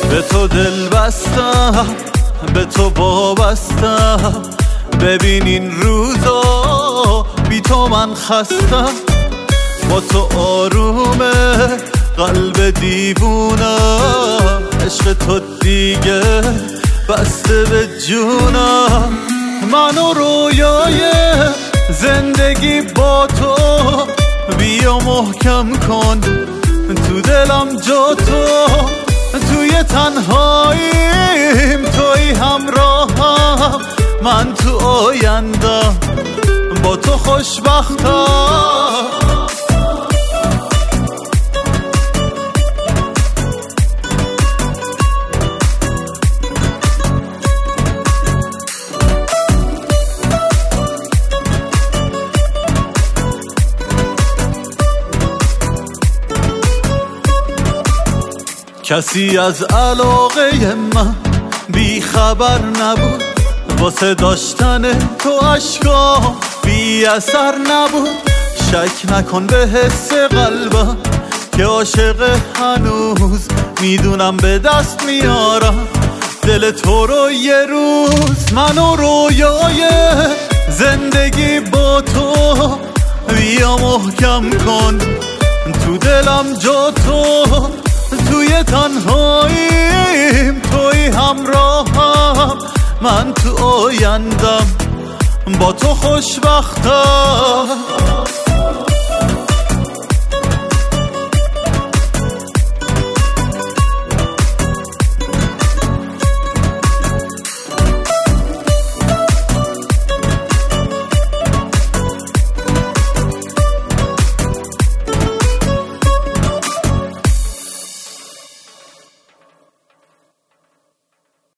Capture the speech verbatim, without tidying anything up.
به تو دل بستم، به تو وابستم. ببین این روزا بی تو من خستم، با تو آرومه قلب دیوونم. عشق تو دیگه بسته به جونم. من و رویای زندگی با تو، بیا محکم کن تو دلم جا تو. توی تنهاییم توی همراهم، من تو آیندم با تو خوشبختم. کسی از علاقه من بی خبر نبود، واسه داشتن تو عشقا بی اثر نبود. شک نکن به حس قلبم که عاشق هنوز، میدونم به دست میارم دل تو رو یه روز. من و رویای زندگی با تو، بیا محکم کن تو دلم جا تو. توی تنهاییم توی همراهم، من تو آیندم با تو خوشبختم.